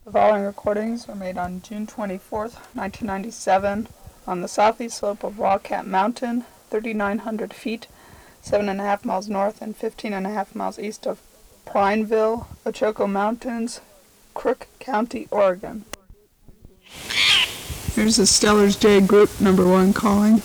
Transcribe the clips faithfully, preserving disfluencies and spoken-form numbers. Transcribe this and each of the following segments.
The following recordings were made on June twenty-fourth, nineteen ninety-seven, on the southeast slope of Wildcat Mountain, thirty-nine hundred feet, seven and a half miles north and fifteen and a half miles east of Prineville, Ochoco Mountains, Crook County, Oregon. Here's the Stellars J Group number one calling.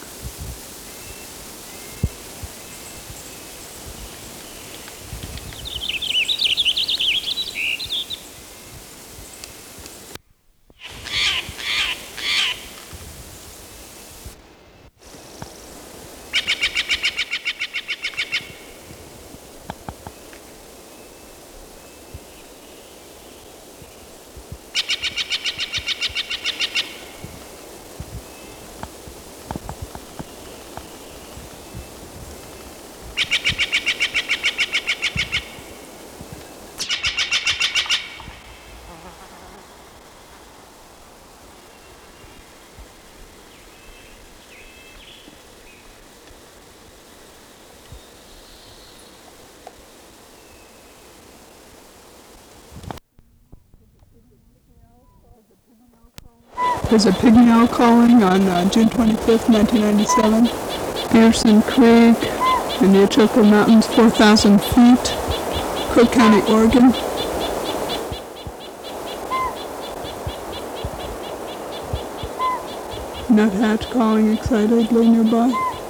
There's a pygmy owl calling on uh, June twenty-fifth, nineteen ninety-seven. Pearson Creek in the Ochoco Mountains, four thousand feet, Crook County, Oregon. Nuthatch calling excitedly nearby.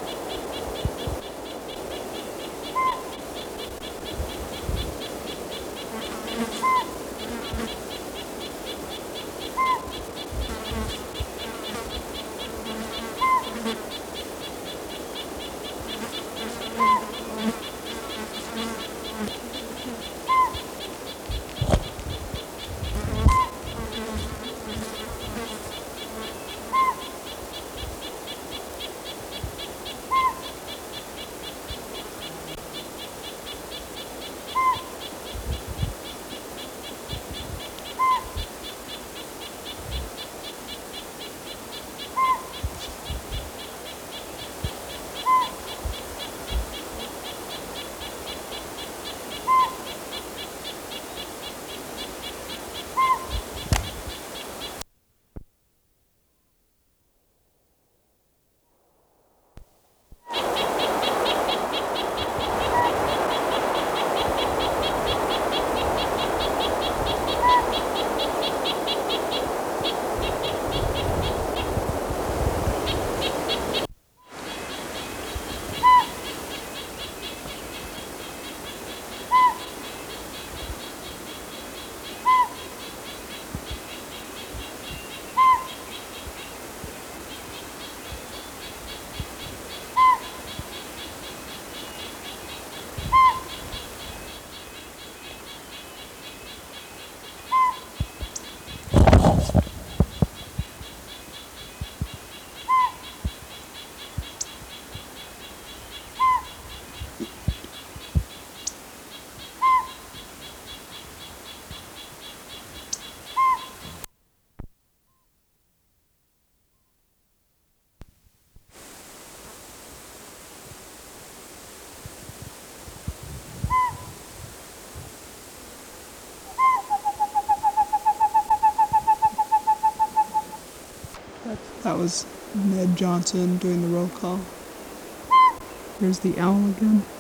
That was Ned Johnson doing the roll call. Here's the owl again.